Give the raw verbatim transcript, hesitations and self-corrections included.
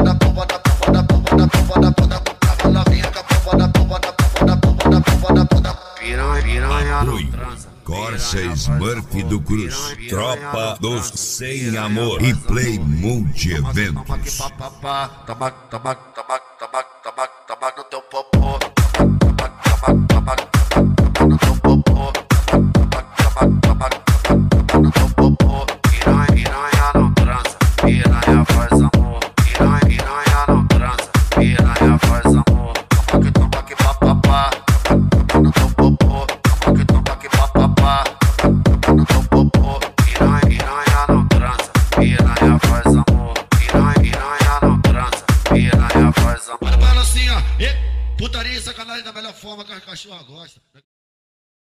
pomba da pomba da pomba da pomba da pomba da pomba da trava novinha com a pomba da pomba da pomba da pomba da pomba da pomba da piranha, piranha não Oi, transa. Corsa Smurf do Cruz, Tropa dos Sem Amor e Play Multi Eventos. Tabaco, tabaco, tabaco, tabaco, tabaco, tabaco no teu popô. Tabaco, tabaco, tabaco, tabaco no teu popô. Tabaco, tabaco, tabaco no teu popô. Piranha, piranha não transa. Piranha faz amor. Piranha, piranha não transa. Piranha faz amor. Tabaco, tabaco, papapá. No teu popô. Tabaco, tabaco, papapá. No teu popô. Piranha, piranha não transa. Piranha faz amor. Piranha, piranha não transa. Piranha faz amor. Para assim, ó. Putaria e sacanagem da melhor forma que a cachorra gosta.